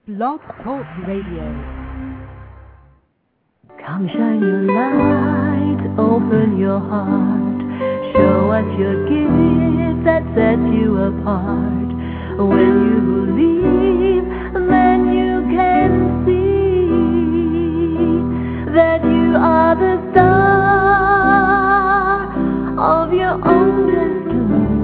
Blog Talk Radio. Come shine your light, open your heart, show us your gift that sets you apart. When you believe, then you can see that you are the star of your own destiny.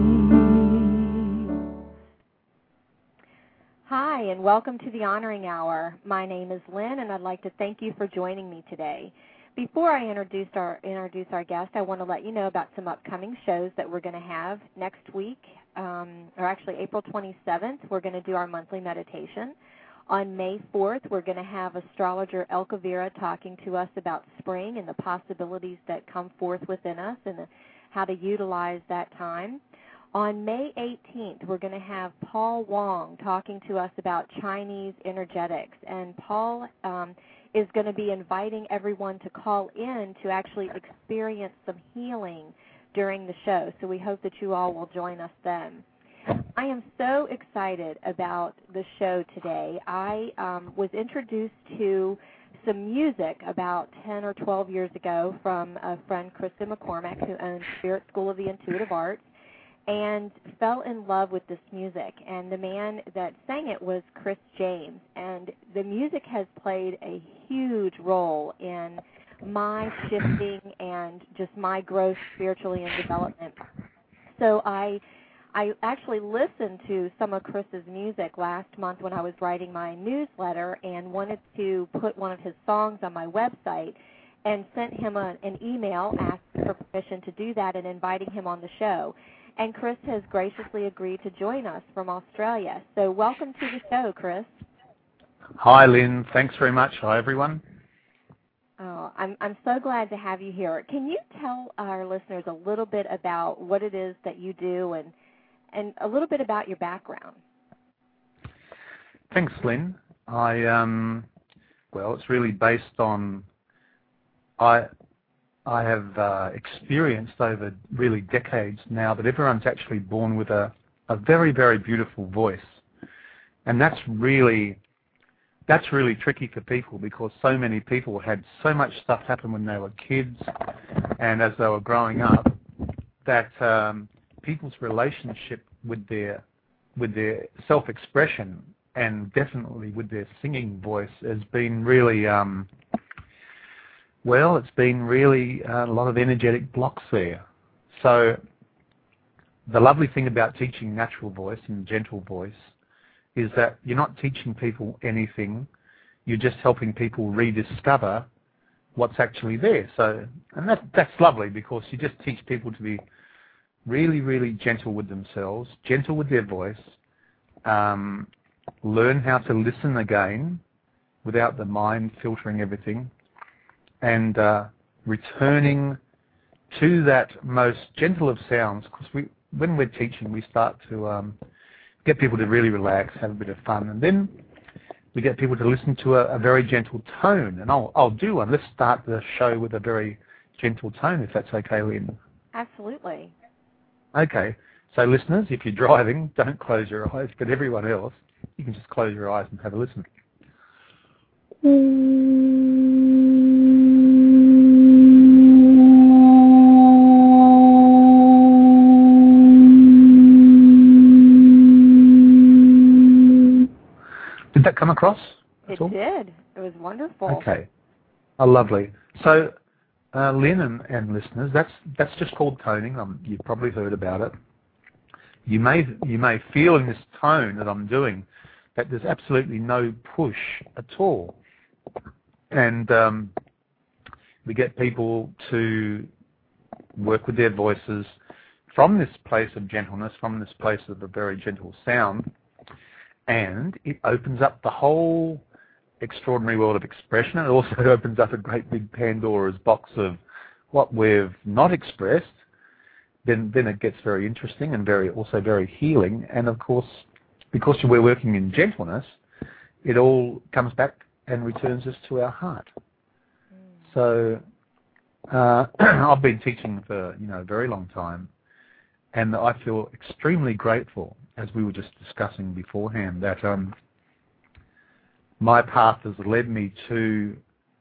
Hi, and welcome to the Honoring Hour. My name is Lynn, and I'd like to thank you for joining me today. Before I introduce our guest, I want to let you know about some upcoming shows that we're going to have next week, or actually April 27th. We're going to do our monthly meditation. On May 4th, we're going to have astrologer Elka Vera talking to us about spring and the possibilities that come forth within us and how to utilize that time. On May 18th, we're going to have Paul Wong talking to us about Chinese energetics. And Paul is going to be inviting everyone to call in to actually experience some healing during the show. So we hope that you all will join us then. I am so excited about the show today. I was introduced to some music about 10 or 12 years ago from a friend, Krista McCormack, who owns Spirit School of the Intuitive Arts, and fell in love with this music. And the man that sang it was Chris James. And the music has played a huge role in my shifting and just my growth spiritually and development. So I actually listened to some of Chris's music last month when I was writing my newsletter and wanted to put one of his songs on my website, and sent him an email asking for permission to do that and inviting him on the show. And Chris has graciously agreed to join us from Australia. So welcome to the show, Chris. Hi, Lynn. Thanks very much. Hi, everyone. Oh, I'm so glad to have you here. Can you tell our listeners a little bit about what it is that you do and a little bit about your background? Thanks, Lynn. Well, it's really based on I have experienced over really decades now that everyone's actually born with a very, very beautiful voice. And that's really tricky for people because so many people had so much stuff happen when they were kids and as they were growing up that people's relationship with their self-expression and definitely with their singing voice has been really it's been really a lot of energetic blocks there. So the lovely thing about teaching natural voice and gentle voice is that you're not teaching people anything, you're just helping people rediscover what's actually there. So, and that's lovely because you just teach people to be really, really gentle with themselves, gentle with their voice, learn how to listen again without the mind filtering everything, and returning to that most gentle of sounds, because when we're teaching, we start to get people to really relax, have a bit of fun, and then we get people to listen to a very gentle tone. And I'll do one. Let's start the show with a very gentle tone, if that's okay, Lynn. Absolutely. Okay. So listeners, if you're driving, don't close your eyes, but everyone else, you can just close your eyes and have a listen. Did that come across? It did. It was wonderful. Okay. Oh, lovely. So, Lynn and listeners, that's just called toning. You've probably heard about it. You may feel in this tone that I'm doing that there's absolutely no push at all. And we get people to work with their voices from this place of gentleness, from this place of a very gentle sound, and it opens up the whole extraordinary world of expression. It also opens up a great big Pandora's box of what we've not expressed. Then it gets very interesting and also very healing. And of course, because we're working in gentleness, it all comes back and returns us to our heart. So I've been teaching for a very long time, and I feel extremely grateful, as we were just discussing beforehand, that my path has led me to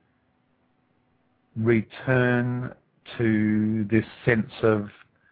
return to this sense of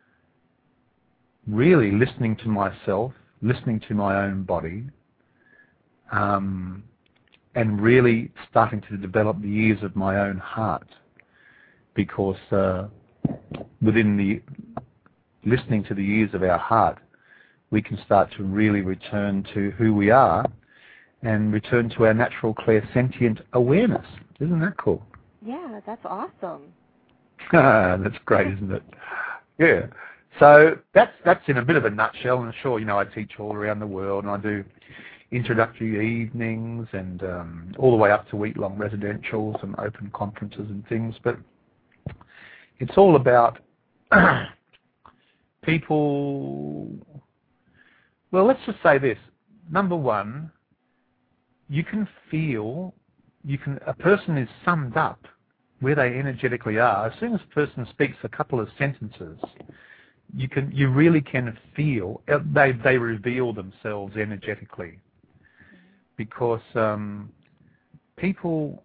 really listening to myself, listening to my own body, and really starting to develop the ears of my own heart, because within the listening to the ears of our heart, we can start to really return to who we are and return to our natural clairsentient awareness. Isn't that cool? Yeah, that's awesome. That's great, isn't it? Yeah. So that's in a bit of a nutshell. And sure, I teach all around the world, and I do introductory evenings and all the way up to week-long residentials and open conferences and things. But it's all about people. Well, let's just say this. Number one, you can feel, a person is summed up where they energetically are. As soon as a person speaks a couple of sentences, you really can feel they reveal themselves energetically, because people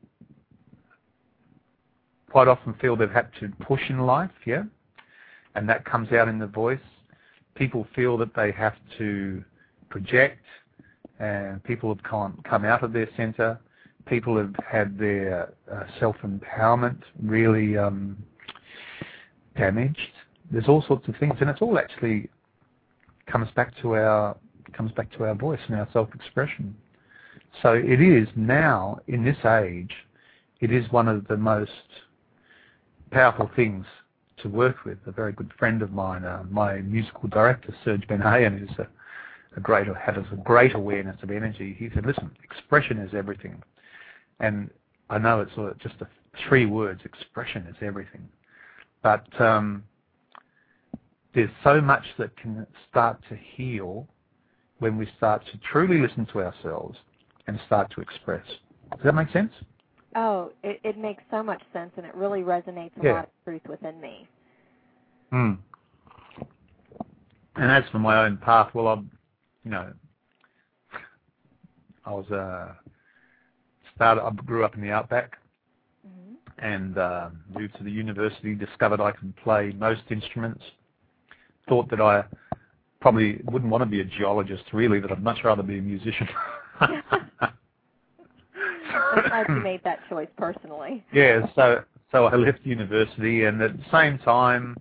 quite often feel they've had to push in life, yeah, and that comes out in the voice. People feel that they have to project, and people have come out of their center. People have had their self-empowerment really damaged. There's all sorts of things, and it's all actually comes back to our voice and our self-expression. So it is now, in this age, it is one of the most powerful things to work with. A very good friend of mine, my musical director, Serge Ben-Hayen, has a great awareness of energy. He said, listen, expression is everything. And I know it's just 3 words, expression is everything. But there's so much that can start to heal when we start to truly listen to ourselves and start to express. Does that make sense? Oh, it makes so much sense, and it really resonates a lot of truth within me. And as for my own path, well, I grew up in the outback, and moved to the university, discovered I could play most instruments, thought that I probably wouldn't want to be a geologist, really, that I'd much rather be a musician. I'm glad you made that choice personally. Yeah, so I left university, and at the same time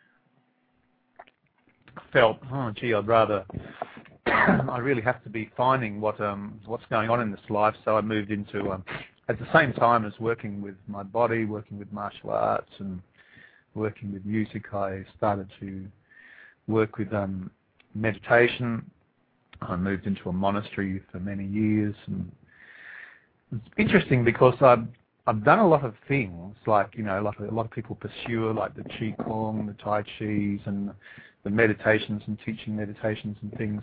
felt, oh gee, I really have to be finding what's going on in this life. So I moved into, at the same time as working with my body, working with martial arts and working with music, I started to work with meditation. I moved into a monastery for many years, and it's interesting because I've done a lot of things, like a lot of people pursue, like the Qigong, the Tai Chis, and the meditations and teaching meditations and things,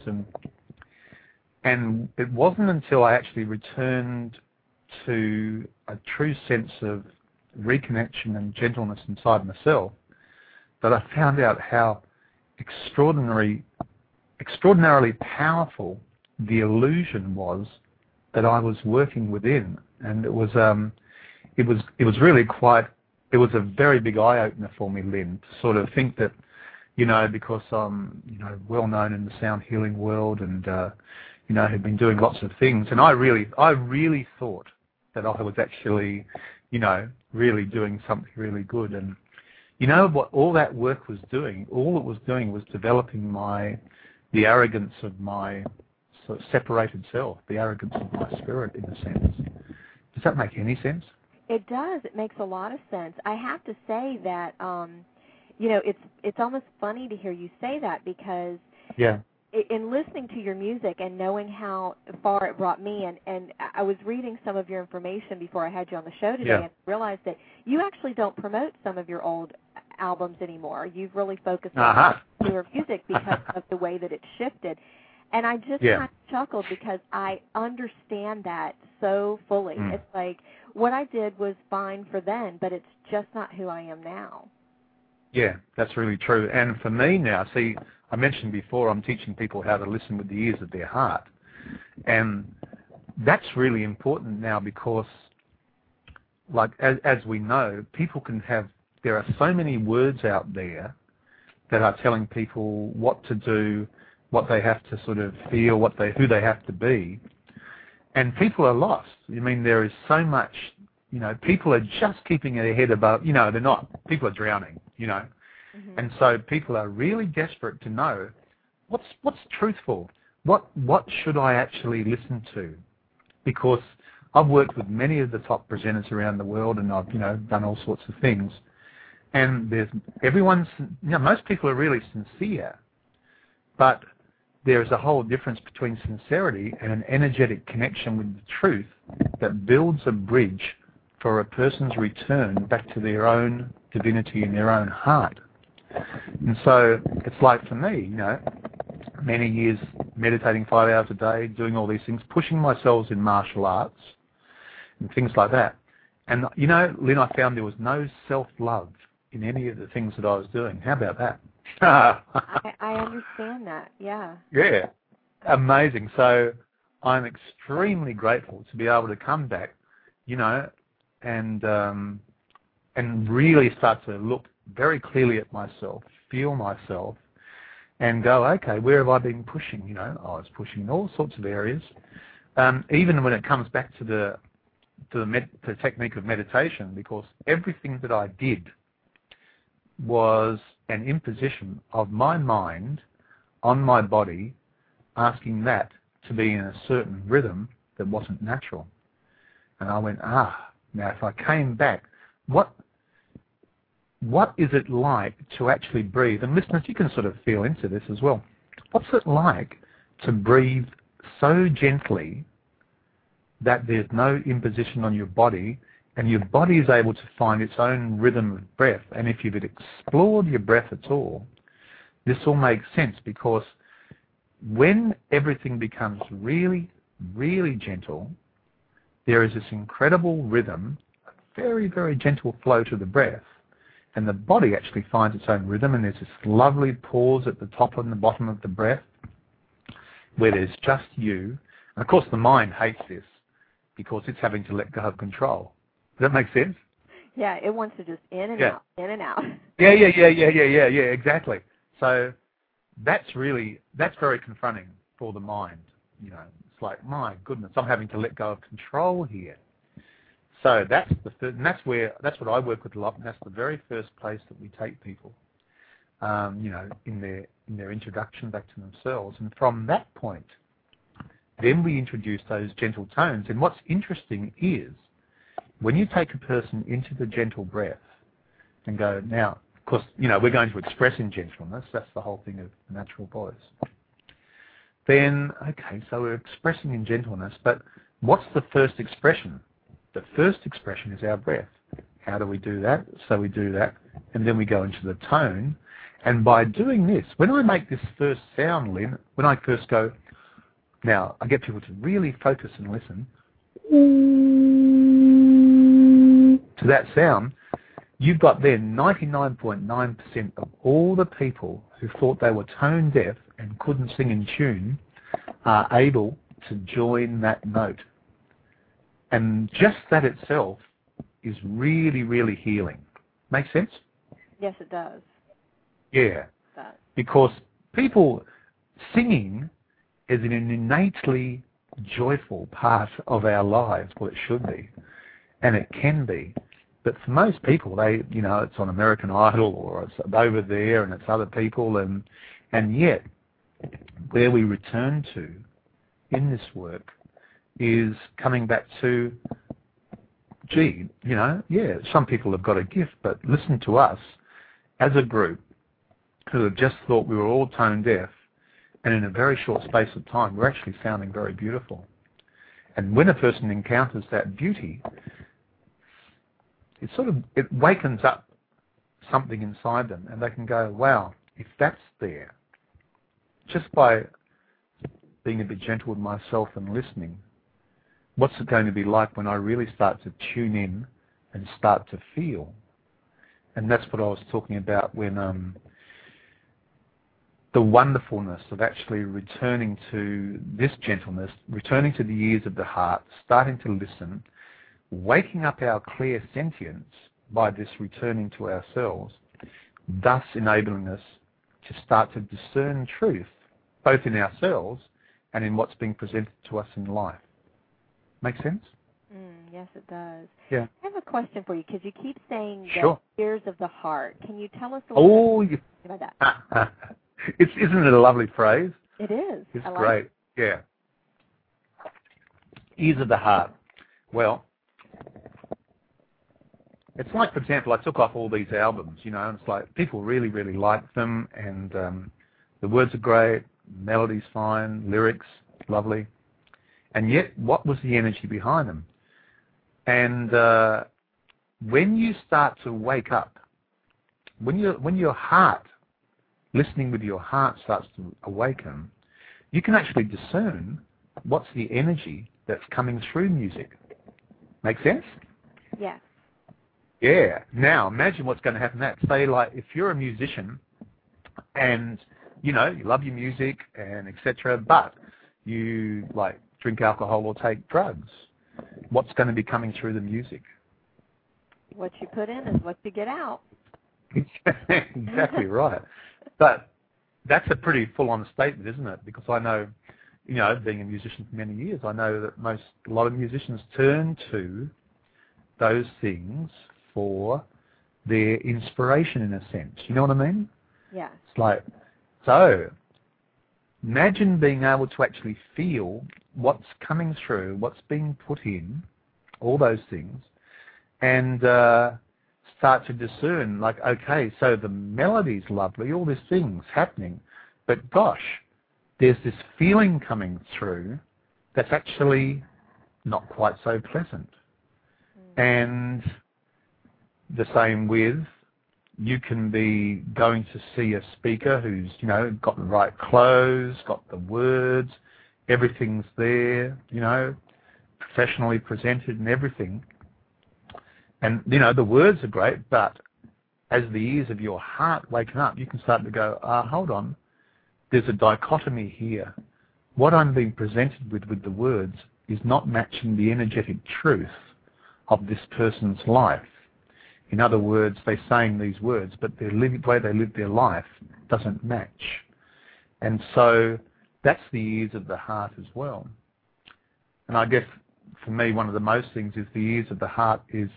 and it wasn't until I actually returned to a true sense of reconnection and gentleness inside myself that I found out how extraordinarily powerful the illusion was that I was working within. And it was really it was a very big eye opener for me, Lynn, to sort of think that, because I'm, well known in the sound healing world, and had been doing lots of things, and I really thought that I was actually, really doing something really good. And what all that work was doing? All it was doing was developing the arrogance of my sort of separated self, the arrogance of my spirit, in a sense. Does that make any sense? It does. It makes a lot of sense. I have to say that, it's almost funny to hear you say that, because in listening to your music and knowing how far it brought me, and I was reading some of your information before I had you on the show today, and realized that you actually don't promote some of your old albums anymore. You've really focused on newer music because of the way that it shifted. And I just kind of chuckled because I understand that so fully. It's like, what I did was fine for then, but it's just not who I am now. Yeah, that's really true. And for me now, see, I mentioned before, I'm teaching people how to listen with the ears of their heart. And that's really important now because, like, as we know, people can have, there are so many words out there that are telling people what to do, what they have to sort of feel, who they have to be. And people are lost. I mean, there is so much, people are just keeping their head above, they're not. People are drowning, Mm-hmm. And so people are really desperate to know what's truthful. What should I actually listen to? Because I've worked with many of the top presenters around the world, and I've, done all sorts of things. And most people are really sincere, but there's a whole difference between sincerity and an energetic connection with the truth that builds a bridge for a person's return back to their own divinity in their own heart. And so it's like for me, many years meditating 5 hours a day, doing all these things, pushing myself in martial arts and things like that. And, Lynn, I found there was no self-love in any of the things that I was doing. How about that? I understand that, yeah. Yeah, amazing. So I'm extremely grateful to be able to come back, and really start to look very clearly at myself, feel myself, and go, okay, where have I been pushing? I was pushing in all sorts of areas. Even when it comes back to the technique of meditation, because everything that I did was an imposition of my mind on my body, asking that to be in a certain rhythm that wasn't natural. And I went, now if I came back, what is it like to actually breathe? And listeners, you can sort of feel into this as well. What's it like to breathe so gently that there's no imposition on your body, and your body is able to find its own rhythm of breath? And if you've explored your breath at all, this all makes sense, because when everything becomes really, really gentle, there is this incredible rhythm, a very, very gentle flow to the breath, and the body actually finds its own rhythm, and there's this lovely pause at the top and the bottom of the breath where there's just you. And of course the mind hates this because it's having to let go of control. Does that make sense? Yeah, it wants to just in and out, in and out. Yeah, exactly. So that's very confronting for the mind. It's like, my goodness, I'm having to let go of control here. So that's and that's what I work with a lot, and that's the very first place that we take people, in their introduction back to themselves. And from that point, then we introduce those gentle tones. And what's interesting is, when you take a person into the gentle breath and go, now, of course, we're going to express in gentleness. That's the whole thing of the natural voice. Then, okay, so we're expressing in gentleness, but what's the first expression? The first expression is our breath. How do we do that? So we do that, and then we go into the tone. And by doing this, when I make this first sound, Lynn, when I first go, now, I get people to really focus and listen to that sound. You've got then 99.9% of all the people who thought they were tone deaf and couldn't sing in tune are able to join that note. And just that itself is really, really healing. Make sense? Yes, it does. Yeah. Because people singing is an innately joyful part of our lives. Well, it should be, and it can be. But for most people, it's on American Idol, or it's over there, and it's other people, and yet where we return to in this work is coming back to, some people have got a gift, but listen to us as a group who have just thought we were all tone deaf, and in a very short space of time, we're actually sounding very beautiful. And when a person encounters that beauty, it wakens up something inside them, and they can go, wow, if that's there, just by being a bit gentle with myself and listening, what's it going to be like when I really start to tune in and start to feel? And that's what I was talking about when the wonderfulness of actually returning to this gentleness, returning to the ears of the heart, starting to listen, waking up our clear sentience by this returning to ourselves, thus enabling us to start to discern truth, both in ourselves and in what's being presented to us in life. Make sense? Yes, it does. Yeah. I have a question for you, because you keep saying Sure. the ears of the heart. Can you tell us a little bit about that? Isn't it a lovely phrase? It is. It's I like great. Yeah. Ears of the heart. Well, it's like, for example, I took off all these albums, and it's like people really, really like them, and the words are great, melody's fine, lyrics, lovely, and yet what was the energy behind them? And when you start to wake up, when your heart, listening with your heart starts to awaken, you can actually discern what's the energy that's coming through music. Make sense? Yes. Yeah. Now, imagine what's going to happen next. Say, like, if you're a musician and, you love your music and etc., but you, like, drink alcohol or take drugs, what's going to be coming through the music? What you put in is what you get out. Exactly right. But that's a pretty full-on statement, isn't it? Because I know, being a musician for many years, I know that a lot of musicians turn to those things for their inspiration, in a sense. You know what I mean? Yeah. It's like, so imagine being able to actually feel what's coming through, what's being put in, all those things, and start to discern, like, okay, so the melody's lovely, all these things happening, but gosh, there's this feeling coming through that's actually not quite so pleasant. And the same with, you can be going to see a speaker who's, got the right clothes, got the words, everything's there, professionally presented and everything. And, the words are great, but as the ears of your heart waken up, you can start to go, hold on, there's a dichotomy here. What I'm being presented with the words is not matching the energetic truth of this person's life. In other words, they're saying these words, but the way they live their life doesn't match. And so that's the ears of the heart as well. And I guess for me, one of the most things is the ears of the heart is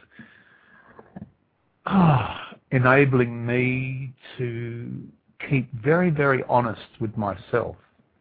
enabling me to keep very, very honest with myself.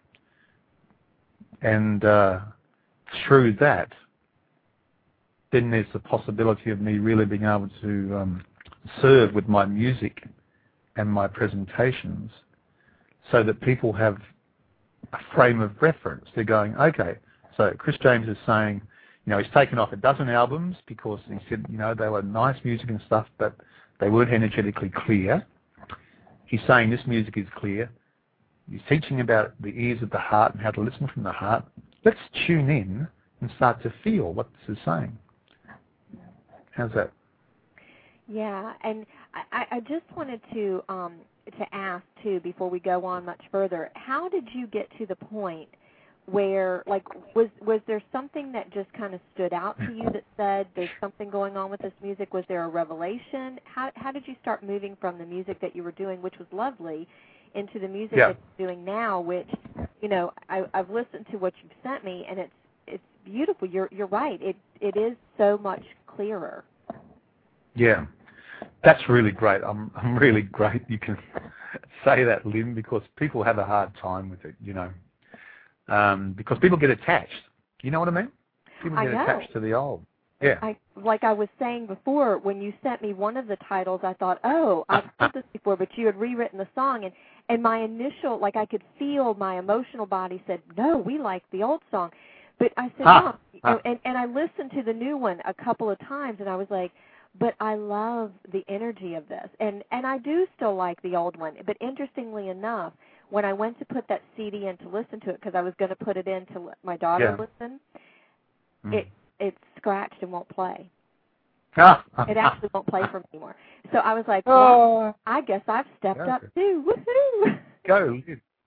And through that, then there's the possibility of me really being able to serve with my music and my presentations so that people have a frame of reference. They're going, okay, so Chris James is saying, he's taken off a dozen albums because he said, they were nice music and stuff, but they weren't energetically clear. He's saying this music is clear. He's teaching about the ears of the heart and how to listen from the heart. Let's tune in and start to feel what this is saying. How's that? Yeah, and I just wanted to ask, too, before we go on much further, how did you get to the point where, like, was there something that just kind of stood out to you that said there's something going on with this music? Was there a revelation? How did you start moving from the music that you were doing, which was lovely, into the music that you're doing now, which, I've listened to what you've sent me, and it's beautiful. You're right. It is so much clearer. Yeah. That's really great. I'm really great you can say that, Lynn, because people have a hard time with it, because people get attached. You know what I mean? People get attached to the old. Yeah. Like I was saying before, when you sent me one of the titles, I thought, I've heard this before, but you had rewritten the song, and my initial, like I could feel my emotional body said, no, we like the old song. But I said, and I listened to the new one a couple of times, and I was like, but I love the energy of this. And I do still like the old one. But interestingly enough, when I went to put that CD in to listen to it, because I was going to put it in to let my daughter listen, it scratched and won't play. It actually won't play for me anymore. So I was like, well, I guess I've stepped up too. Woohoo! Go.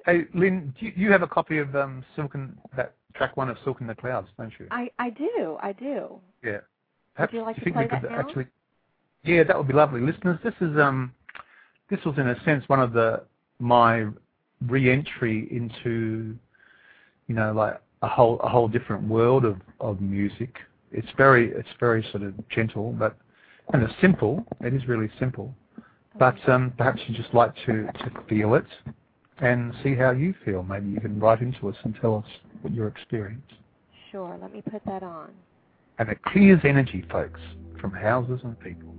Hey, Lynn, do you have a copy of that track 1 of Silk in the Clouds, don't you? I do. Yeah. Would you like to play that now? Actually, yeah, that would be lovely. Listeners, this was in a sense one of my re-entry into, like a whole different world of music. It's very sort of gentle, but and it's simple. It is really simple. But perhaps you'd just like to feel it and see how you feel. Maybe you can write into us and tell us what your experience. Sure, let me put that on. And it clears energy, folks, from houses and people.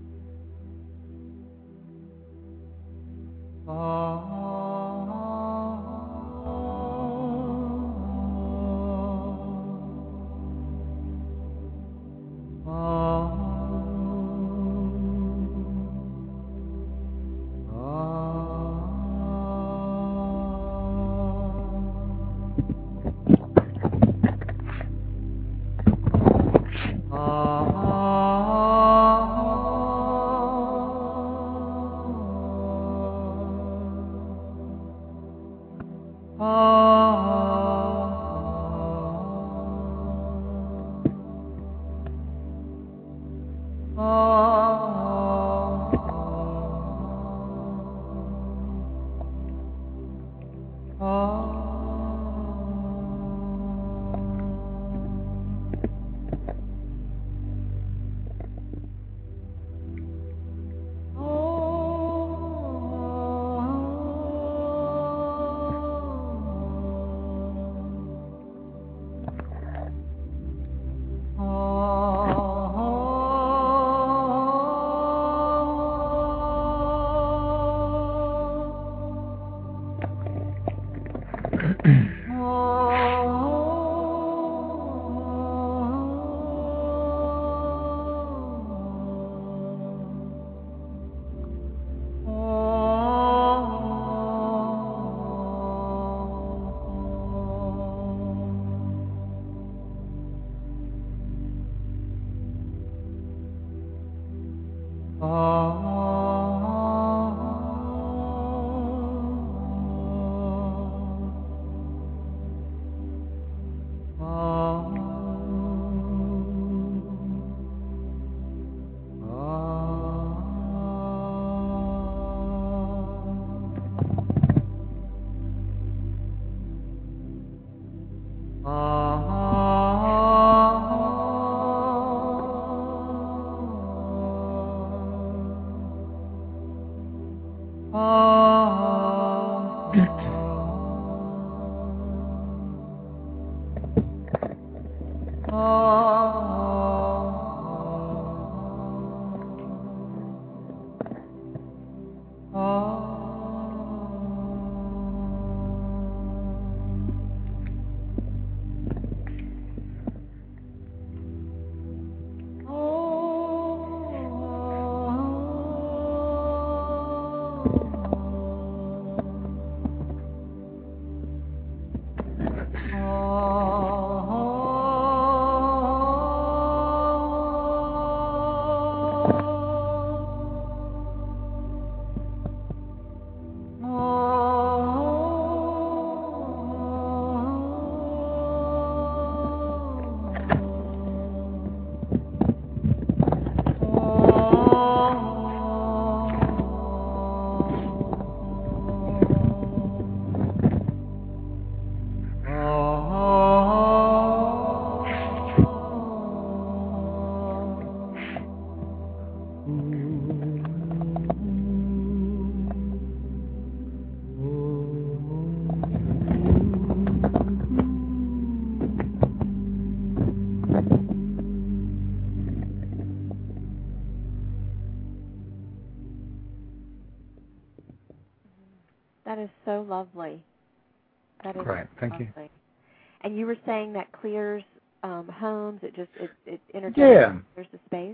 That is so lovely. That is great. Thank lovely. you. And you were saying that clears homes. It energetically clears the space.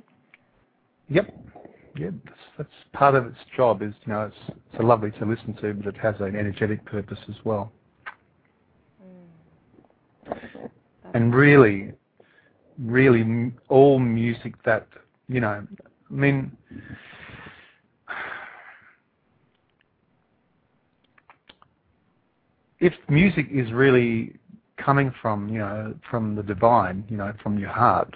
Yep. Yeah, that's part of its job. Is it's so lovely to listen to, but it has an energetic purpose as well. And really, all music that if music is really coming from, from the divine, from your heart,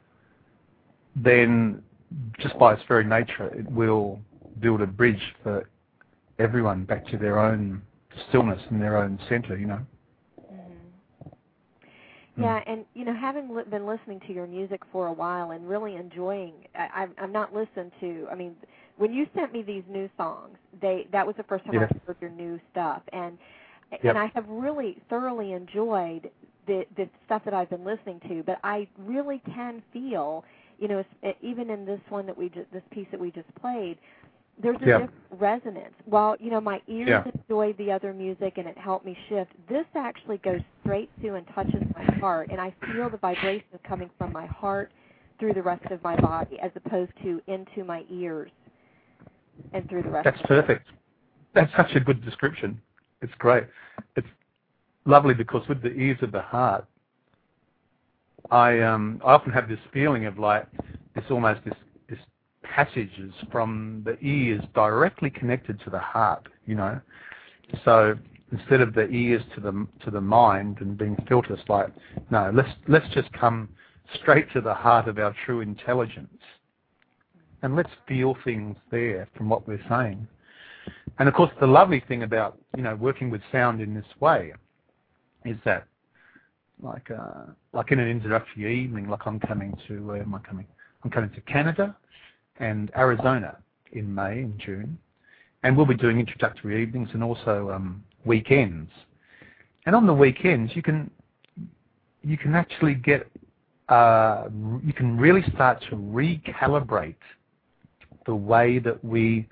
then just by its very nature, it will build a bridge for everyone back to their own stillness and their own center, Yeah, and having been listening to your music for a while and really enjoying, I've not listened to. I mean, when you sent me these new songs, that was the first time I heard your new stuff, and I have really thoroughly enjoyed the stuff that I've been listening to. But I really can feel, even in this one this piece that we just played, there's a different resonance. While, my ears enjoyed the other music and it helped me shift, this actually goes straight to and touches my heart, and I feel the vibration coming from my heart through the rest of my body as opposed to into my ears and through the rest of my body. That's perfect. That's such a good description. It's great. It's lovely because with the ears of the heart, I often have this feeling of like this passages from the ears directly connected to the heart, So instead of the ears to the mind and being filters, like, no, let's just come straight to the heart of our true intelligence, and let's feel things there from what we're saying. And of course, the lovely thing about working with sound in this way is that, like in an introductory evening, like I'm coming to where am I coming? I'm coming to Canada and Arizona in May and June, and we'll be doing introductory evenings and also weekends. And on the weekends, you can actually get you can really start to recalibrate the way that we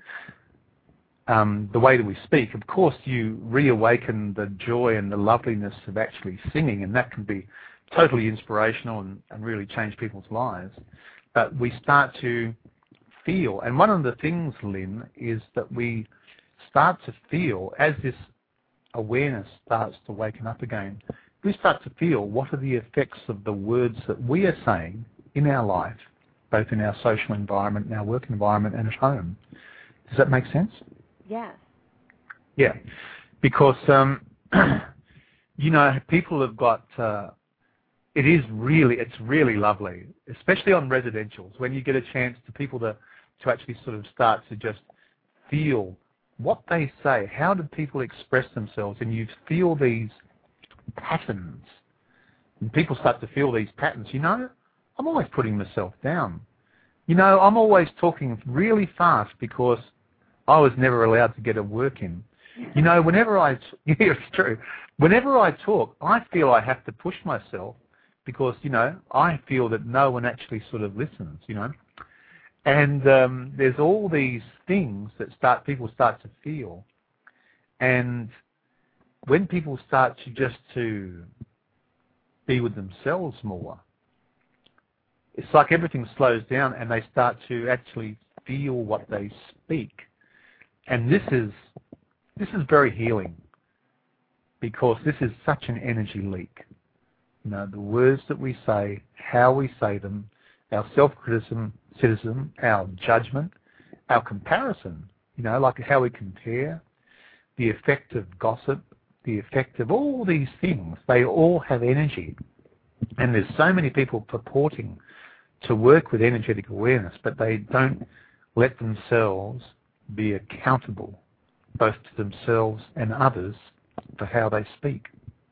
speak. Of course, you reawaken the joy and the loveliness of actually singing, and that can be totally inspirational and really change people's lives. But we start to feel, and one of the things, Lynn, is that we start to feel, as this awareness starts to waken up again, we start to feel what are the effects of the words that we are saying in our life, both in our social environment, in our work environment, and at home. Does that make sense? Yes. Yeah, because, people have got... it's really lovely, especially on residentials, when you get a chance to people to actually sort of start to just feel what they say. How do people express themselves? And you feel these patterns. And people start to feel these patterns. I'm always putting myself down. I'm always talking really fast because I was never allowed to get a work in. It's true. Whenever I talk, I feel I have to push myself because, I feel that no one actually sort of listens, And there's all these things that people start to feel. And when people start to be with themselves more, it's like everything slows down and they start to actually feel what they speak. And this is very healing because this is such an energy leak. The words that we say, how we say them, our self-criticism, our judgment, our comparison, like how we compare, the effect of gossip, the effect of all these things, they all have energy. And there's so many people purporting to work with energetic awareness, but they don't let themselves be accountable, both to themselves and others, for how they speak.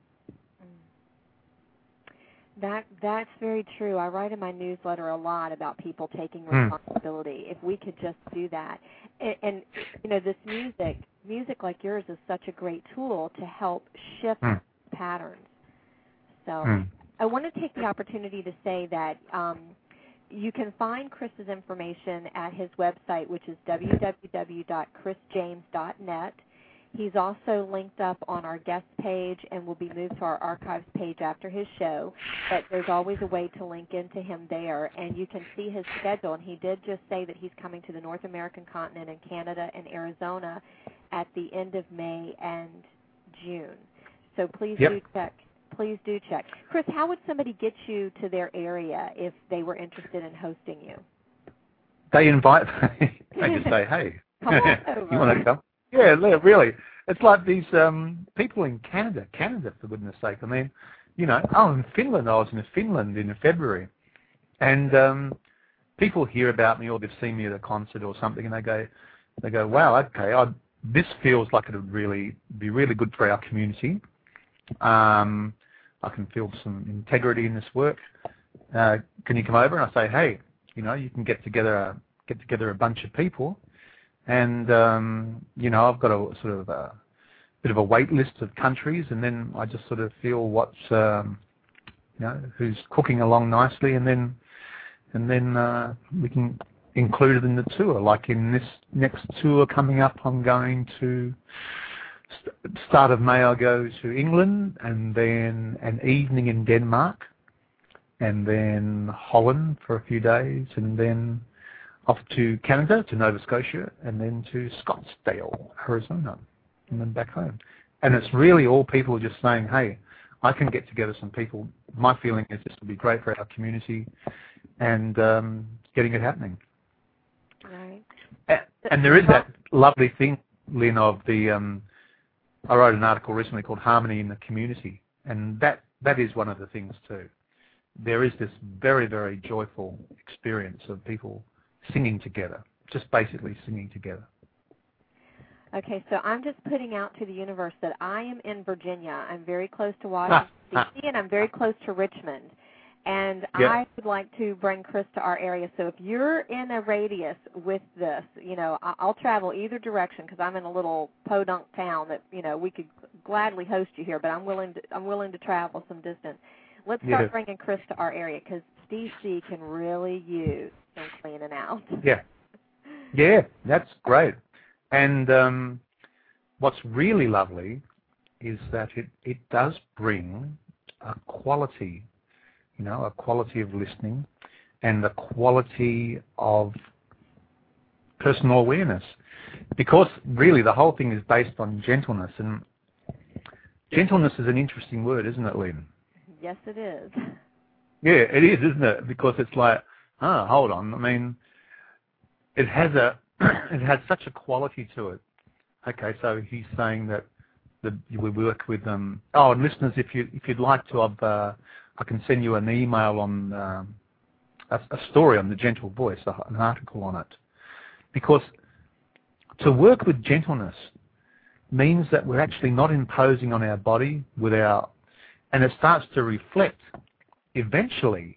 That's very true. I write in my newsletter a lot about people taking responsibility. If we could just do that. And this music like yours is such a great tool to help shift patterns. So I want to take the opportunity to say that you can find Chris's information at his website, which is www.chrisjames.net. He's also linked up on our guest page and will be moved to our archives page after his show, but there's always a way to link into him there, and you can see his schedule. And he did just say that he's coming to the North American continent in Canada and Arizona at the end of May and June. So please do check. Please do check. Chris, how would somebody get you to their area if they were interested in hosting you? They invite me. They just say, hey, come on over. You want to come? Yeah, really. It's like these people in Canada, for goodness sake. I mean, you know, in Finland, I was in Finland in February, and people hear about me or they've seen me at a concert or something, and they go, wow, okay, this feels like it would really be really good for our community. I can feel some integrity in this work. Can you come over? And I say, hey, you know, you can get together a bunch of people, and you know, I've got a sort of a bit of a wait list of countries, and then I just sort of feel what's you know, who's cooking along nicely, and then we can include it in the tour. Like in this next tour coming up, I'm going to start of May. I'll go to England, and then an evening in Denmark, and then Holland for a few days, and then off to Canada, to Nova Scotia, and then to Scottsdale, Arizona, and then back home. And it's really all people just saying, hey, I can get together some people. My feeling is this will be great for our community, and getting it happening. Right. And there is that lovely thing, Lynn, of the, I wrote an article recently called Harmony in the Community, and that is one of the things too. There is this very, very joyful experience of people singing together, just basically singing together. Okay, so I'm just putting out to the universe that I am in Virginia. I'm very close to Washington, D.C., and I'm very close to Richmond. And yep. I would like to bring Chris to our area. So if you're in a radius with this, you know, I'll travel either direction because I'm in a little podunk town that, you know, we could gladly host you here, but I'm willing to travel some distance. Let's start bringing Chris to our area because Steve C can really use some cleaning out. Yeah, that's great. And what's really lovely is that it does bring a quality, you know, a quality of listening and a quality of personal awareness. Because really the whole thing is based on gentleness. And gentleness is an interesting word, isn't it, Lynn? Yes, it is. Yeah, it is, isn't it? Because it's like, hold on. I mean, it has such a quality to it. Okay, so he's saying that we work with them. Oh, and listeners, if you'd like to, I can send you an email on a story on the gentle voice, an article on it. Because to work with gentleness means that we're actually not imposing on our body and it starts to reflect. Eventually,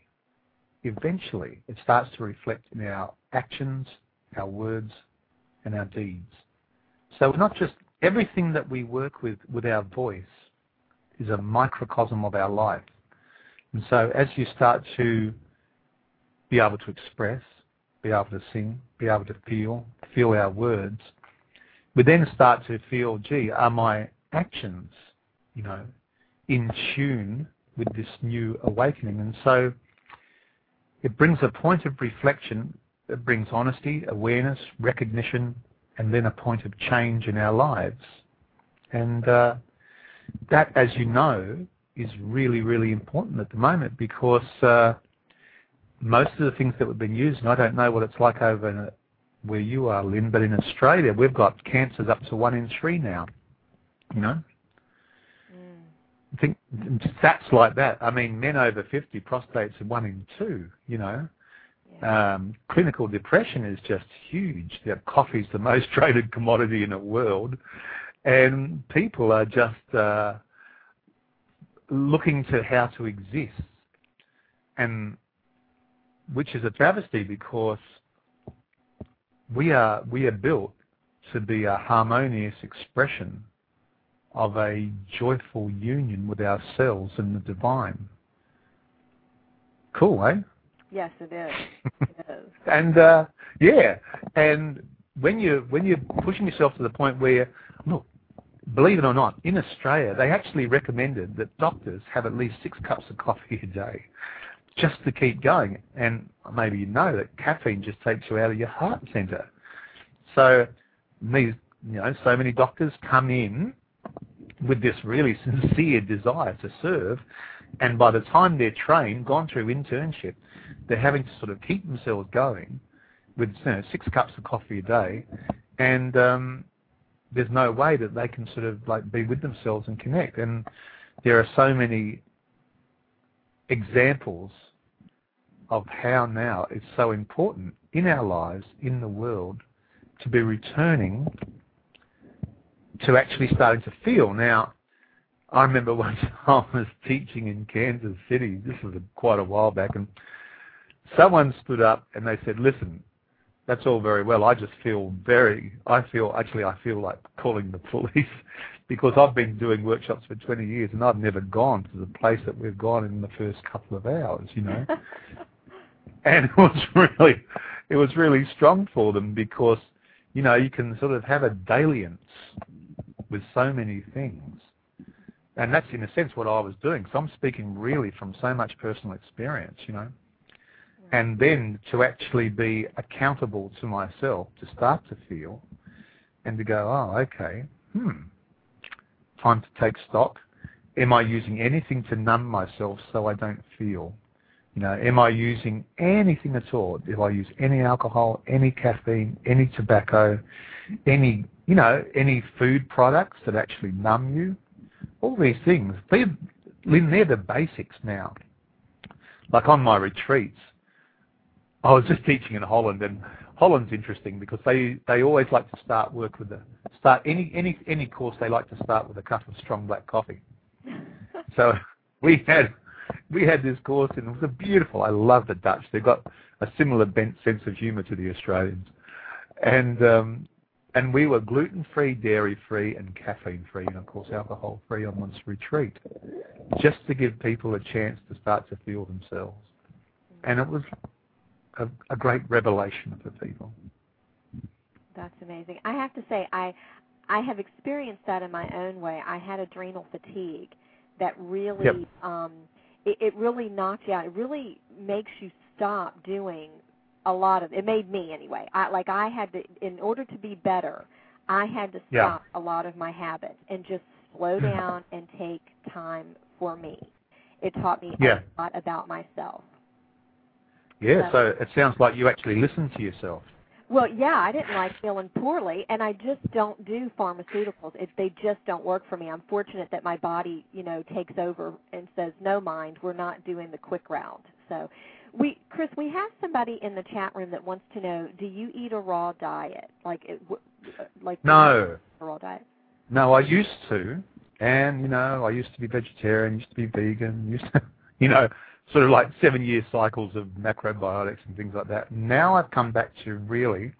it starts to reflect in our actions, our words, and our deeds. So we're not just everything that we work with our voice is a microcosm of our life. And so as you start to be able to express, be able to sing, be able to feel our words, we then start to feel, gee, are my actions, you know, in tune with this new awakening? And so it brings a point of reflection, it brings honesty, awareness, recognition, and then a point of change in our lives. And that, as you know, is really, really important at the moment because most of the things that we've been using, I don't know what it's like over where you are, Lynn, but in Australia we've got cancers up to 1 in 3 now, you know. I think stats like that. I mean, men over 50, prostates are 1 in 2, you know. Yeah. Clinical depression is just huge. Coffee's the most traded commodity in the world, and people are just looking to how to exist, and which is a travesty because we are built to be a harmonious expression of a joyful union with ourselves and the divine. Cool, eh? Yes, it is. It is. And and when you're pushing yourself to the point where, look, believe it or not, in Australia they actually recommended that doctors have at least 6 cups of coffee a day just to keep going. And maybe you know that caffeine just takes you out of your heart center. So these, you know, so many doctors come in with this really sincere desire to serve, and by the time they're trained, gone through internship, they're having to sort of keep themselves going with 6 cups of coffee a day, and there's no way that they can sort of like be with themselves and connect. And there are so many examples of how now it's so important in our lives, in the world, to be returning to actually starting to feel. Now, I remember one time I was teaching in Kansas City, this was quite a while back, and someone stood up and they said, listen, that's all very well, I feel like calling the police because I've been doing workshops for 20 years and I've never gone to the place that we've gone in the first couple of hours, you know. And it was really strong for them because, you know, you can sort of have a dalliance with so many things. And that's, in a sense, what I was doing. So I'm speaking really from so much personal experience, you know. And then to actually be accountable to myself, to start to feel, and to go, oh, okay, time to take stock. Am I using anything to numb myself so I don't feel? You know, am I using anything at all? If I use any alcohol, any caffeine, any tobacco, any food products that actually numb you, all these things, Lynn, they're the basics now. Like on my retreats, I was just teaching in Holland, and Holland's interesting because they always like to start any course they like to start with a cup of strong black coffee. So we had this course, and it was beautiful. I love the Dutch. They've got a similar bent sense of humour to the Australians, and we were gluten-free, dairy-free, and caffeine-free, and of course alcohol-free on this retreat, just to give people a chance to start to feel themselves. And it was a great revelation for people. That's amazing. I have to say, I have experienced that in my own way. I had adrenal fatigue that really, it really knocked you out. It really makes you stop doing a lot of, it made me anyway. I had to, in order to be better, I had to stop a lot of my habits and just slow down and take time for me. It taught me a lot about myself. Yeah, so it sounds like you actually listen to yourself. Well, yeah, I didn't like feeling poorly, and I just don't do pharmaceuticals. They just don't work for me. I'm fortunate that my body, you know, takes over and says, no, mind, we're not doing the quick route. So, Chris, we have somebody in the chat room that wants to know, do you eat a raw diet? No. A raw diet? No, I used to, and, you know, I used to be vegetarian, used to be vegan, used to, you know, sort of like 7-year cycles of macrobiotics and things like that. Now I've come back to really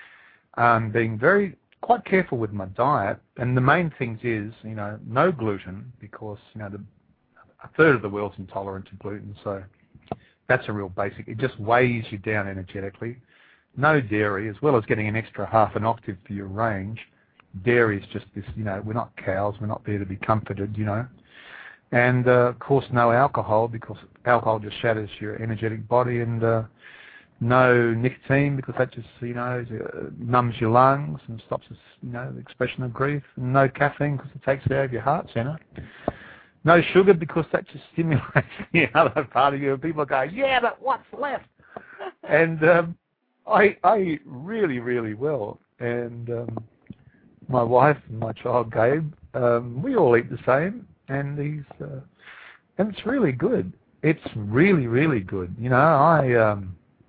being quite careful with my diet. And the main things is, you know, no gluten, because, you know, a third of the world's intolerant to gluten. So that's a real basic. It just weighs you down energetically. No dairy, as well as getting an extra half an octave for your range. Dairy is just this, you know, we're not cows. We're not there to be comforted, you know. And, of course, no alcohol, because alcohol just shatters your energetic body, and no nicotine, because that just, you know, numbs your lungs and stops, you know, the expression of grief. And no caffeine, because it takes it out of your heart center. No sugar, because that just stimulates the other part of you. And people go, yeah, but what's left? And I eat really, really well. And my wife and my child, Gabe, we all eat the same. And and it's really good. It's really, really good. You know, I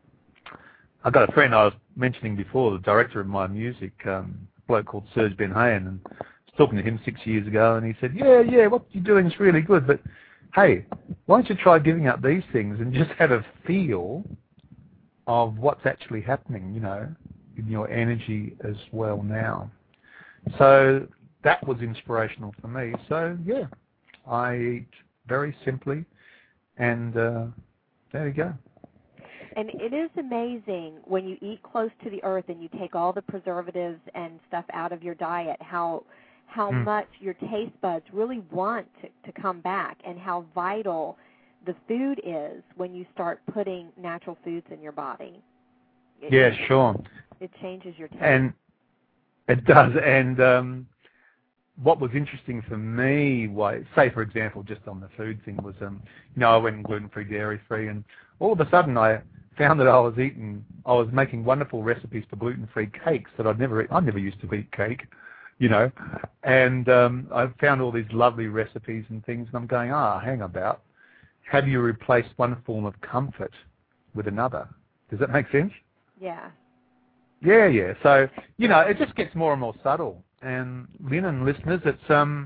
got a friend I was mentioning before, the director of my music, a bloke called Serge Ben Hayen, and I was talking to him 6 years ago, and he said, yeah, what you're doing is really good, but hey, why don't you try giving up these things and just have a feel of what's actually happening, you know, in your energy as well now. So that was inspirational for me. So, yeah. I eat very simply, and there you go. And it is amazing when you eat close to the earth and you take all the preservatives and stuff out of your diet, how much your taste buds really want to come back, and how vital the food is when you start putting natural foods in your body. Sure. It changes your taste. And it does. And what was interesting for me was, say, for example, just on the food thing was, you know, I went gluten-free, dairy-free, and all of a sudden I found that I was making wonderful recipes for gluten-free cakes that I never used to eat cake, you know. And I've found all these lovely recipes and things, and I'm going, hang about. Have you replaced one form of comfort with another? Does that make sense? Yeah. Yeah. So, you know, it just gets more and more subtle. And Lynn and listeners, it's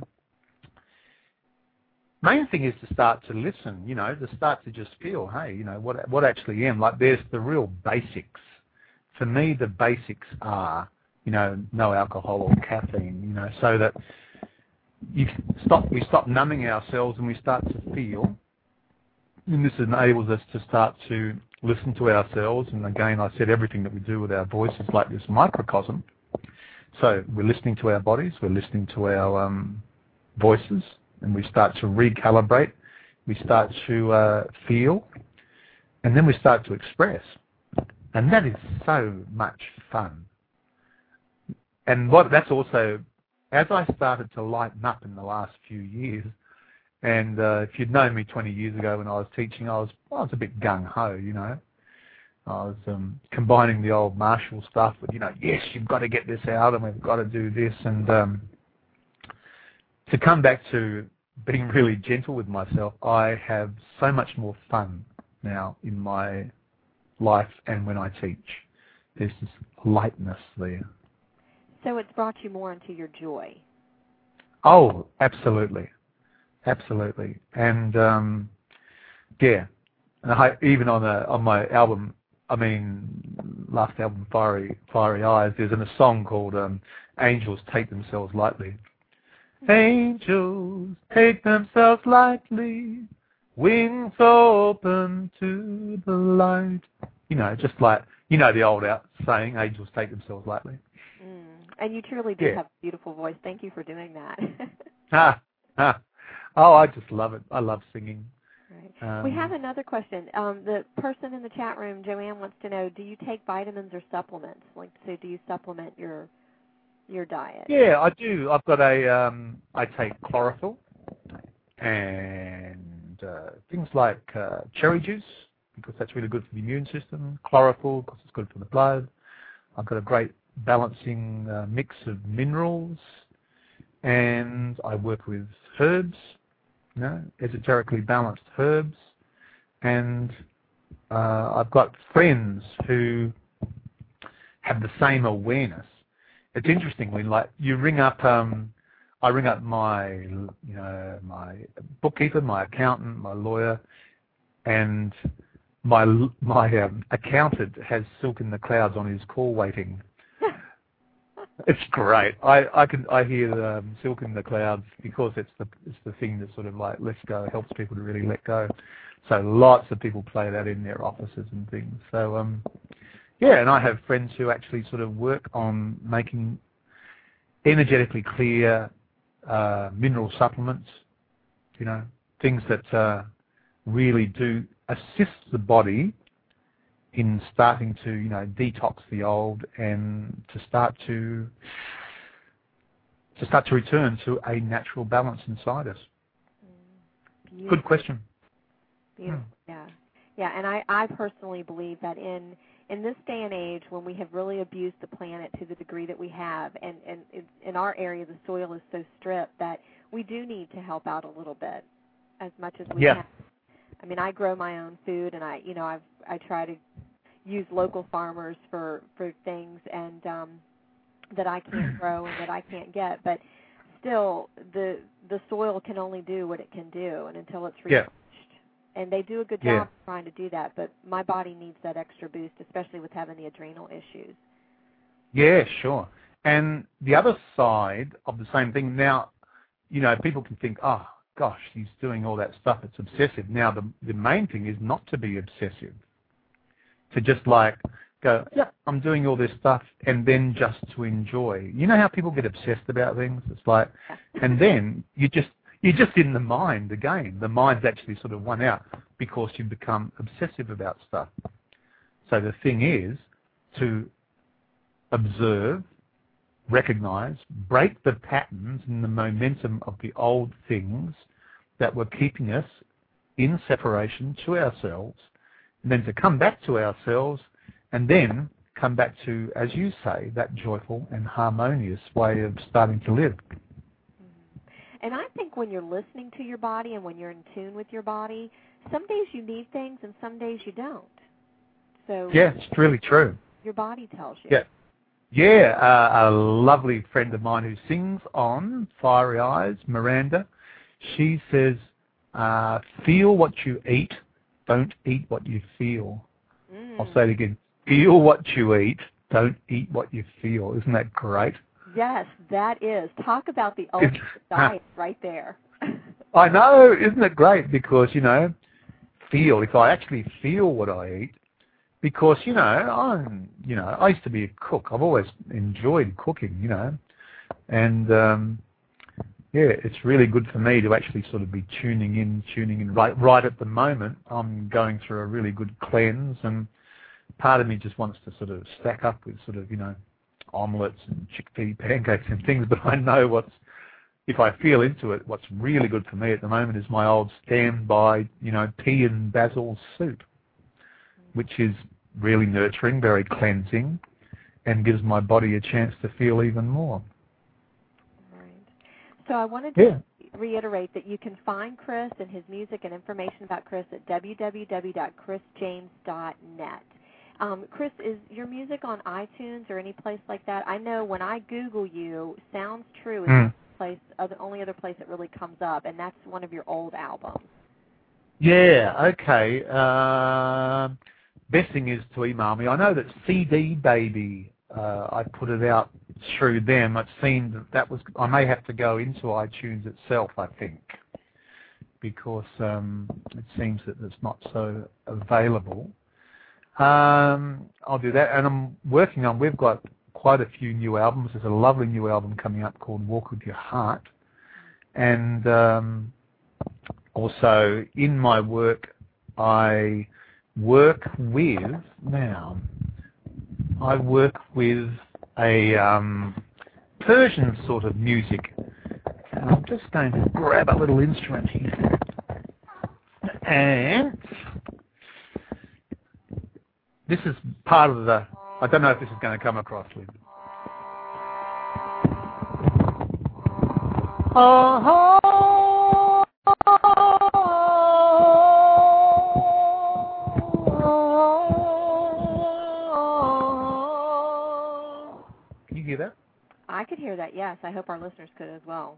main thing is to start to listen, you know, to start to just feel, hey, you know, what actually am. Like, there's the real basics. For me, the basics are, you know, no alcohol or caffeine, you know, so that we stop numbing ourselves and we start to feel. And this enables us to start to listen to ourselves. And again, I said everything that we do with our voice is like this microcosm. So we're listening to our bodies, we're listening to our voices, and we start to recalibrate, we start to feel, and then we start to express. And that is so much fun. And that's also, as I started to lighten up in the last few years, and if you'd known me 20 years ago when I was teaching, I was a bit gung-ho, you know. I was combining the old Marshall stuff with, you know, yes, you've got to get this out and we've got to do this. And to come back to being really gentle with myself, I have so much more fun now in my life and when I teach. There's this lightness there. So it's brought you more into your joy. Oh, absolutely. Absolutely. And, yeah, and even on my album, I mean, last album, Fiery Eyes, there's a song called Angels Take Themselves Lightly. Angels take themselves lightly, wings open to the light. You know, just like, you know the old saying, angels take themselves lightly. And you truly do have a beautiful voice. Thank you for doing that. Oh, I just love it. I love singing. Right. We have another question. The person in the chat room, Joanne, wants to know, do you take vitamins or supplements? Like, so do you supplement your diet? Yeah, I do. I've got I take chlorophyll and things like cherry juice, because that's really good for the immune system. Chlorophyll, because it's good for the blood. I've got a great balancing mix of minerals, and I work with herbs, you know, esoterically balanced herbs, and I've got friends who have the same awareness. It's interesting when, like, you ring up, I ring up my bookkeeper, my accountant, my lawyer, and my accountant has Silk in the Clouds on his call waiting. It's great. I hear Silk in the Clouds because it's the thing that sort of like lets go, helps people to really let go. So lots of people play that in their offices and things. So yeah, and I have friends who actually sort of work on making energetically clear mineral supplements. You know, things that really do assist the body in starting to, you know, detox the old and to start to return to a natural balance inside us. Beautiful. Good question. Beautiful. Yeah, and I personally believe that in this day and age, when we have really abused the planet to the degree that we have, and in our area the soil is so stripped that we do need to help out a little bit as much as we can. I mean, I grow my own food, and I try to use local farmers for things and that I can't grow and that I can't get. But still, the soil can only do what it can do, and until it's reached. And they do a good job trying to do that, but my body needs that extra boost, especially with having the adrenal issues. Yeah, sure. And the other side of the same thing, now, you know, people can think, oh, gosh, he's doing all that stuff, it's obsessive. Now, the main thing is not to be obsessive. To just like go, yeah, I'm doing all this stuff, and then just to enjoy. You know how people get obsessed about things? It's like, and then you're just in the mind again. The mind's actually sort of won out because you become obsessive about stuff. So the thing is to observe, recognize, break the patterns and the momentum of the old things that were keeping us in separation to ourselves, and then to come back to ourselves and then come back to, as you say, that joyful and harmonious way of starting to live. And I think when you're listening to your body and when you're in tune with your body, some days you need things and some days you don't. So yeah, it's really true. Your body tells you. Yeah. Yeah, a lovely friend of mine who sings on Fiery Eyes, Miranda, she says, feel what you eat, don't eat what you feel. I'll say it again. Feel what you eat, don't eat what you feel. Isn't that great? Yes, that is. Talk about the ultimate diet right there. I know. Isn't it great? Because, feel, if I actually feel what I eat, because, I used to be a cook. I've always enjoyed cooking, and, it's really good for me to actually sort of be tuning in. Right at the moment, I'm going through a really good cleanse, and part of me just wants to sort of stack up with sort of, omelettes and chickpea pancakes and things, but I know if I feel into it, what's really good for me at the moment is my old standby, pea and basil soup, which is really nurturing, very cleansing, and gives my body a chance to feel even more. Right. So I wanted to reiterate that you can find Chris and his music and information about Chris at www.chrisjames.net. Chris, is your music on iTunes or any place like that? I know when I Google you, Sounds True is the only other place that really comes up, and that's one of your old albums. Yeah, okay. Best thing is to email me. I know that CD Baby, I put it out through them. It seemed that was, I may have to go into iTunes itself, I think, because it seems that it's not so available. I'll do that, and I'm working on, we've got quite a few new albums. There's a lovely new album coming up called Walk With Your Heart, and also in my work I work with a Persian sort of music, and I'm just going to grab a little instrument here, and this is part of the, I don't know if this is going to come across, Lynn. Can you hear that? I could hear that, yes. I hope our listeners could as well.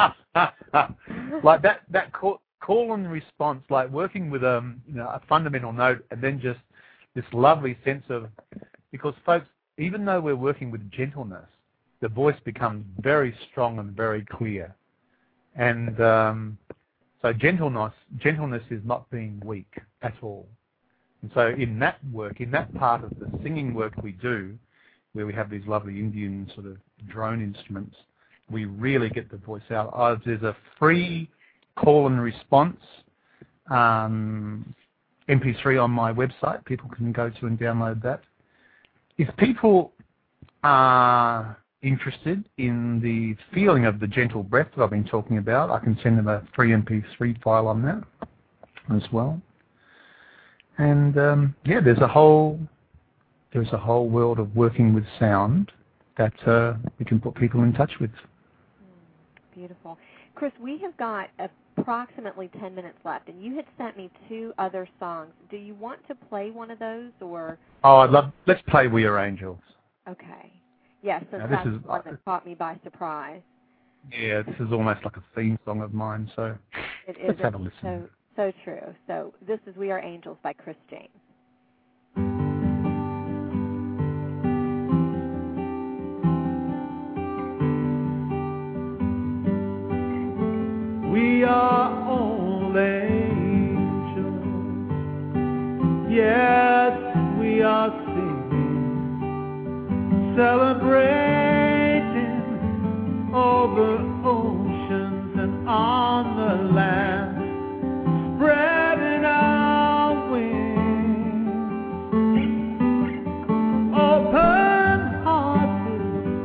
Like that call and response, like working with a fundamental note, and then just this lovely sense of, because folks, even though we're working with gentleness, the voice becomes very strong and very clear. And so gentleness is not being weak at all. And so in that work, in that part of the singing work we do, where we have these lovely Indian sort of drone instruments, we really get the voice out. There's a free call and response MP3 on my website. People can go to and download that. If people are interested in the feeling of the gentle breath that I've been talking about, I can send them a free MP3 file on that as well. And there's a whole world of working with sound that we can put people in touch with. Beautiful. Chris, we have got approximately 10 minutes left, and you had sent me 2 other songs. Do you want to play one of those, or? Oh, let's play We Are Angels. Okay. Yes, that's one that caught me by surprise. Yeah, this is almost like a theme song of mine, so let's have a listen. So true. So this is We Are Angels by Chris James. We are all angels. Yes, we are singing, celebrating over oceans and on the land, spreading our wings, open-hearted.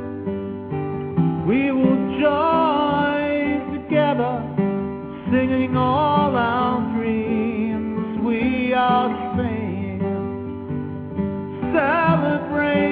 We will join together, singing all our dreams. We are singing, celebrating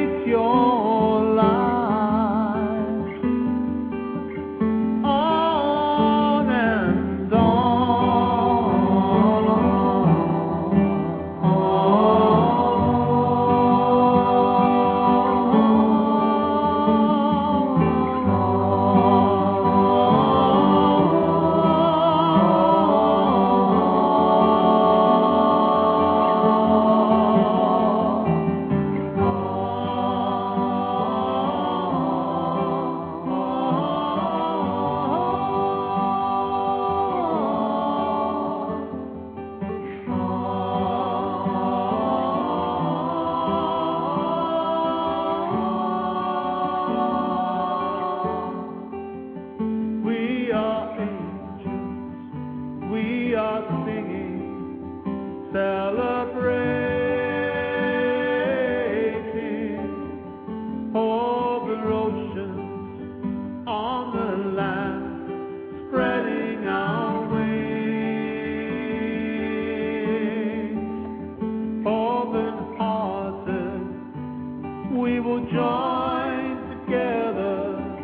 join together,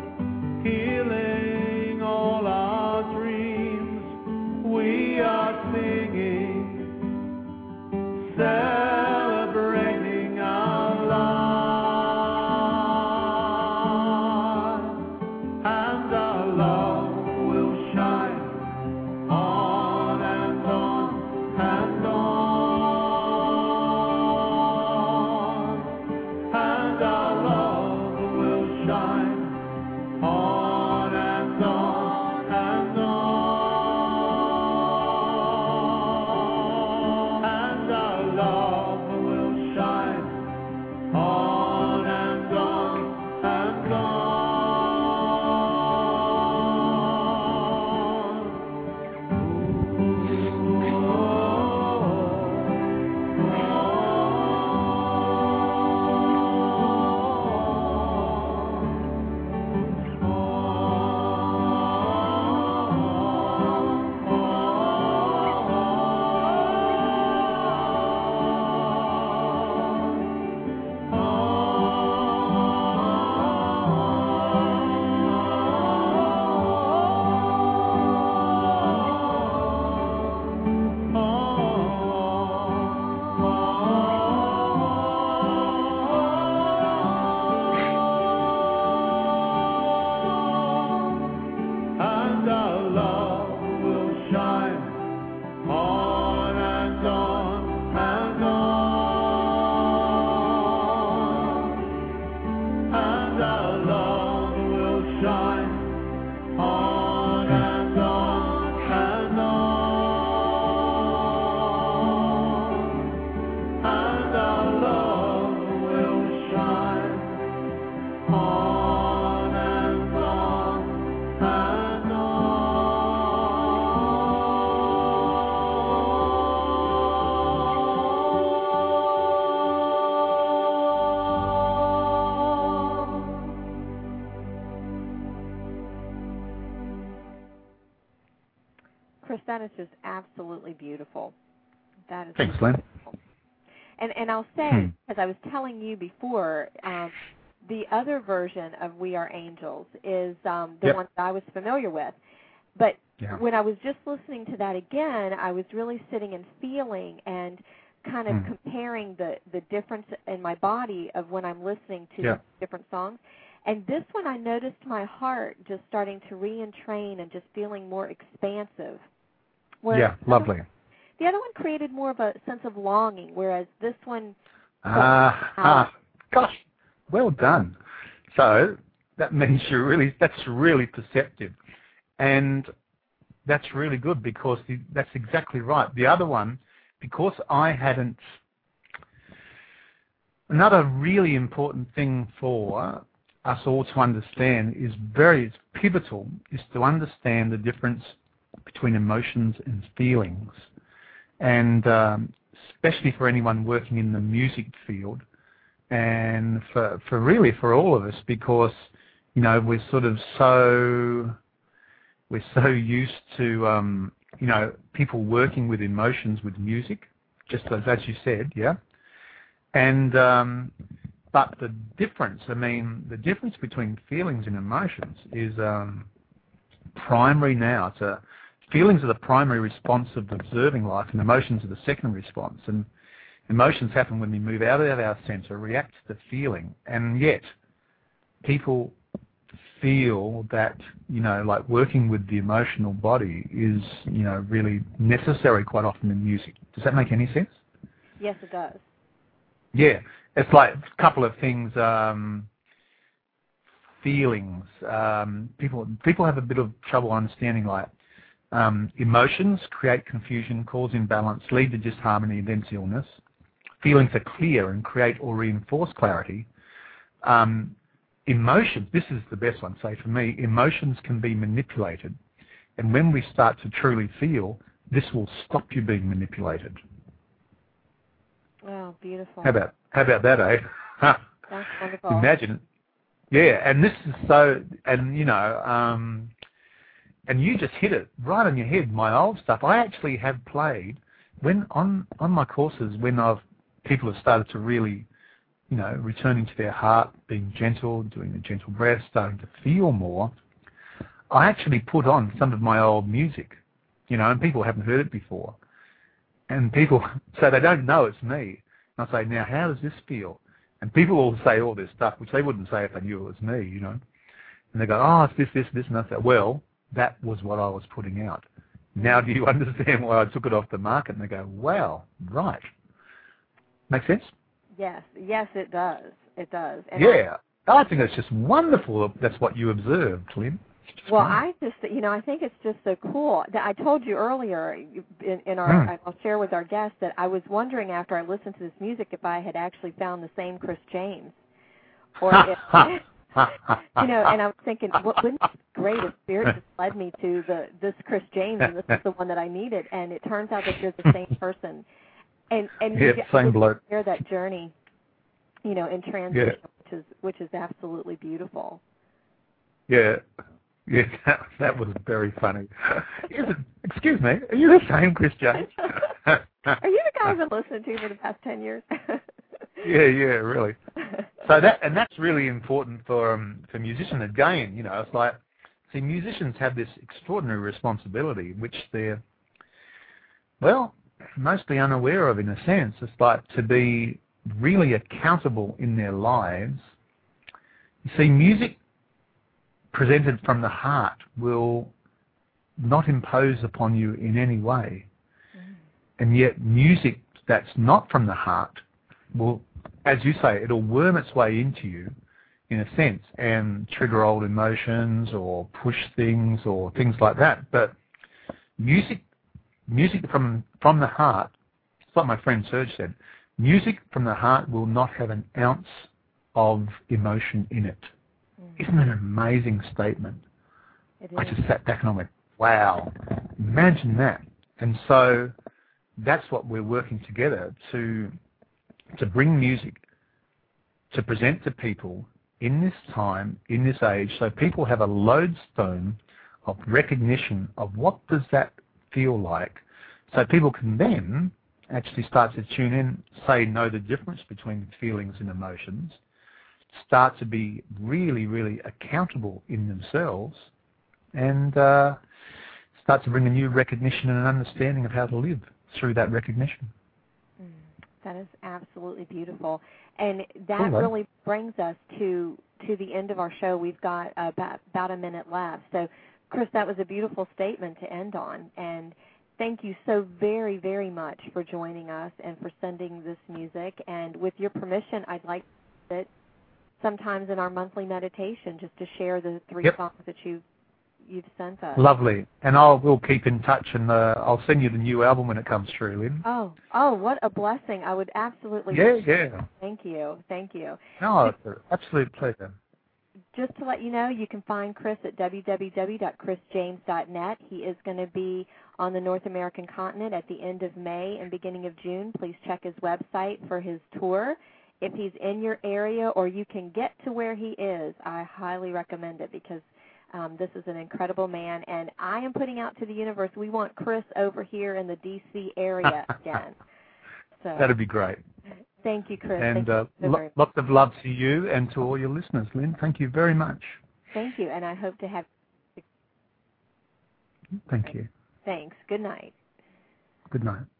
healing all our dreams. We are singing, celebrating our lives, and our love will shine on and on and on, and our love will shine on and on and on, and our love will shine on and on and and our love will shine on and on and on, and our love will shine on and on and on, and our love will shine on and on and Chris, that is just absolutely beautiful. That is Thanks, Lynn. beautiful. And I'll say, as I was telling you before, the other version of We Are Angels is the Yep. one that I was familiar with. But Yeah. when I was just listening to that again, I was really sitting and feeling and kind of comparing the difference in my body of when I'm listening to Yeah. the different songs. And this one, I noticed my heart just starting to re-entrain and just feeling more expansive. Whereas Yeah, lovely. the other one created more of a sense of longing, whereas this one... Gosh, well done. So that means that's really perceptive. And that's really good because that's exactly right. The other one, because I hadn't... Another really important thing for us all to understand is it's pivotal, is to understand the difference between emotions and feelings. And especially for anyone working in the music field, and for all of us, because we're so used to people working with emotions with music, just as you said, yeah. And but the difference between feelings and emotions is primary now. Feelings are the primary response of observing life, and emotions are the secondary response. And emotions happen when we move out of our center, react to the feeling, and yet people feel that like working with the emotional body is really necessary quite often in music. Does that make any sense? Yes, it does. Yeah, it's like a couple of things. Feelings. People have a bit of trouble understanding, like emotions create confusion, cause imbalance, lead to disharmony, then to illness. Feelings are clear and create or reinforce clarity. Emotions, this is the best one, say for me, emotions can be manipulated. And when we start to truly feel, this will stop you being manipulated. Oh, beautiful. How about that, eh? That's wonderful. Imagine. Yeah, and this is so, and and you just hit it right on your head. My old stuff, I actually have played when on my courses when people have started to really returning to their heart, being gentle, doing the gentle breath, starting to feel more, I actually put on some of my old music, and people haven't heard it before. And people, so they don't know it's me. And I say, now, how does this feel? And people will say all this stuff, which they wouldn't say if they knew it was me, And they go, oh, it's this, and I say, well, that was what I was putting out. Now do you understand why I took it off the market? And they go, wow, right. Make sense? Yes, it does. It does. And yeah. I think it's just wonderful that's what you observed, Lynn. Well, I just, I think it's just so cool. I told you earlier in our, I'll share with our guests that I was wondering after I listened to this music if I had actually found the same Chris James, or if, and I was thinking, wouldn't it be great if Spirit just led me to this Chris James, and this is the one that I needed, and it turns out that you're the same person, and yeah, same bloke. Share that journey, in transition, which is absolutely beautiful. Yeah. Yeah, that was very funny. Excuse me, are you the same Chris James? Are you the guy I've been listening to for the past 10 years? Yeah, really. So that's really important for musicians. Again, it's like, see, musicians have this extraordinary responsibility, which they're, well, mostly unaware of in a sense. It's like to be really accountable in their lives. You see, music presented from the heart will not impose upon you in any way. And yet music that's not from the heart will, as you say, it'll worm its way into you in a sense and trigger old emotions or push things or things like that. But music from the heart, it's like my friend Serge said, music from the heart will not have an ounce of emotion in it. Isn't it an amazing statement? I just sat back and I went, wow, imagine that. And so that's what we're working together to bring music to present to people in this time, in this age, so people have a lodestone of recognition of what does that feel like, so people can then actually start to tune in, know the difference between feelings and emotions, start to be really, really accountable in themselves, and start to bring a new recognition and an understanding of how to live through that recognition. That is absolutely beautiful. And that really brings us to the end of our show. We've got about a minute left. So, Chris, that was a beautiful statement to end on. And thank you so very, very much for joining us and for sending this music. And with your permission, I'd like to sometimes in our monthly meditation just to share the 3 songs that you've sent us. Lovely. And we'll keep in touch, and I'll send you the new album when it comes through, Lynn. Oh, what a blessing. I would absolutely. Yeah. Thank you. No, it's an absolute pleasure. Just to let you know, you can find Chris at www.chrisjames.net. He is going to be on the North American continent at the end of May and beginning of June. Please check his website for his tour. If he's in your area or you can get to where he is, I highly recommend it because this is an incredible man. And I am putting out to the universe, we want Chris over here in the D.C. area again. So that'd be great. Thank you, Chris. And lots of love to you and to all your listeners, Lynn. Thank you very much. Thank you, and I hope to have... Thank you. Thanks. Good night. Good night.